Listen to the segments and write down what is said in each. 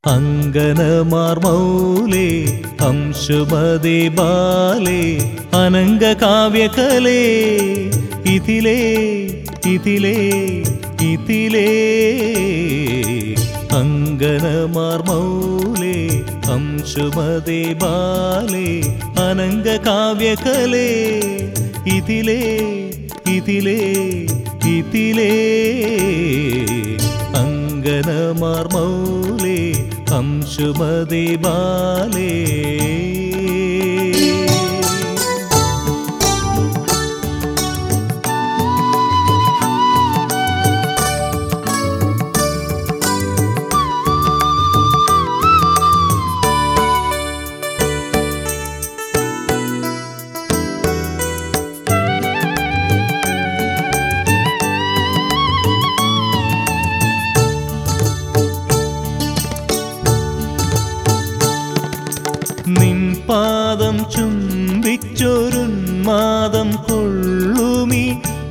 അങ്കനമാർമൗലേ അംശുമതി ബാലേ അനംഗകാവ്യകലേ ഇതിലേ ഇതിലേ ഇതിലേ അങ്കനമാർമൗലേ അംശുമതി ബാലേ അനംഗകാവ്യകലേ ഇതിലേ ഇതിലേ ഇതിലേ അങ്കനമാർമൗലേ അംശുമതി ബാലേ പാദം ചുംബിച്ചൊരുന്മാദം കൊള്ളുമീ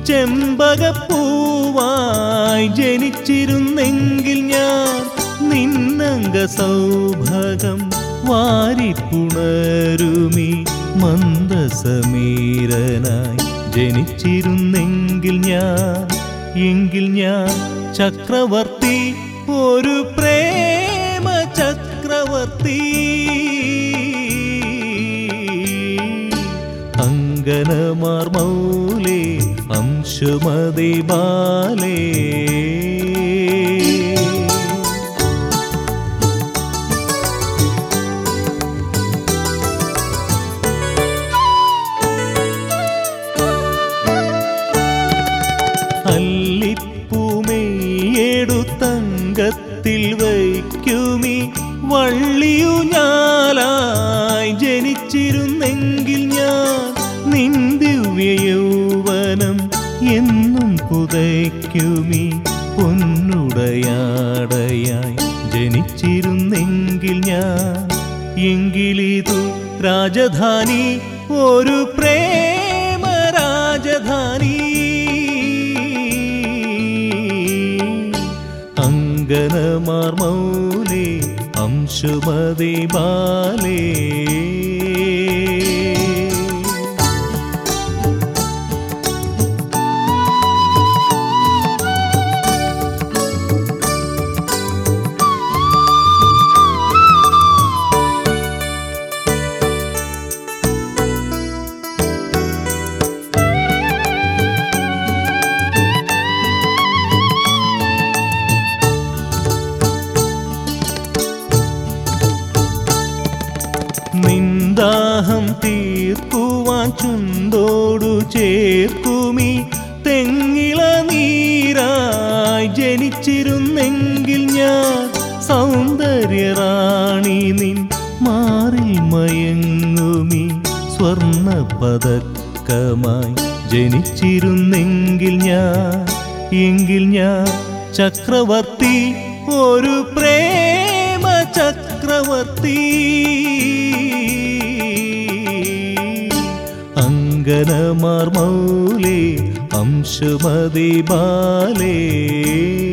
ചെമ്പകപ്പൂവായി ജനിച്ചിരുന്നെങ്കിൽ ഞാൻ നിന്നംഗ സൗഭകം വാരിപ്പുണരുമീ മന്ദസമീരനായി ജനിച്ചിരുന്നെങ്കിൽ ഞാൻ ചക്രവർത്തി ഒരു പ്രേമ ചക്രവർത്തി അങ്കനമാർമൗലേ അംശുമതി ബാലേ അല്ലിപ്പൂമെയ്യെടുത്തങ്കത്തിൽ വയ്ക്കുമീ വള്ളിയുഞ്ഞാലായി ജനിച്ചിരുന്നെങ്കിൽ ഞാൻ നിൻ ദിവ്യയൗവനം എന്നും പുതയ്ക്കുമീ പൊന്നുടയാടയായി ജനിച്ചിരുന്നെങ്കിൽ ഞാൻ എങ്കിലിതു രാജധാനി ഒരു പ്രേമ രാജധാനി അങ്കനമാർമൗലേ അംശുമതി ബാലേ നിന്ദാഹം തീർക്കുവാൻ ചുണ്ടോടു ചേർക്കുമീ തെങ്ങിള നീരായി ജനിച്ചിരുന്നെങ്കിൽ ഞാൻ സൗന്ദര്യറാണി നിൻ മാറിൽ മയങ്ങുമീ സ്വർണ്ണ പതക്കമായി ജനിച്ചിരുന്നെങ്കിൽ ഞാൻ ചക്രവർത്തി ഒരു പ്രേമ ചക്രവർത്തി അങ്കനമാർമൗലേ അംശുമതി ബാലേ